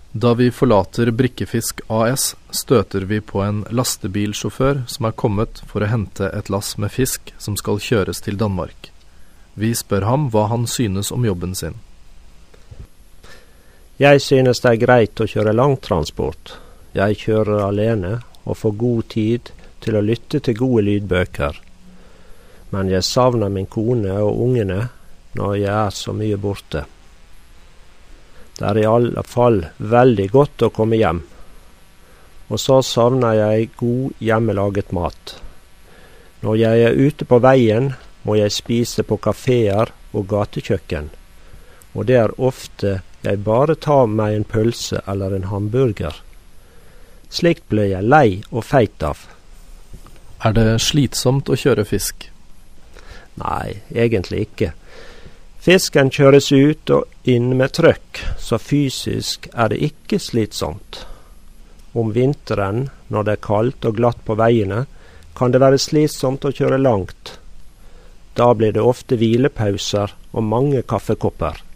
Da vi forlater Brikkefisk AS, støter vi på en lastebilsjåfør som er kommet for å hente et lass med fisk som skal kjøres til Danmark. Vi spør ham hva han synes om jobben sin. Jeg synes det er greit å kjøre langtransport. Jeg kjører alene og får god tid til å lytte til gode lydbøker. Men jeg savner min kone og ungene når jeg er så mye borte. Det er i alle fall veldig godt å komme hjem. Og så savner jeg god hjemmelaget mat. Når jeg er ute på veien, må jeg spise på kaféer og gatekjøkken. Og det er ofte jeg bare tar meg en pølse eller en hamburger. Slikt ble jeg lei og feit av. Er det slitsomt å kjøre fisk? Nei, egentlig ikke. Fisken kjøres ut og inn med trøkk, så fysisk er det ikke slitsomt. Om vinteren, når det er kaldt og glatt på veiene, kan det være slitsomt å kjøre langt. Da blir det ofte hvilepauser og mange kaffekopper.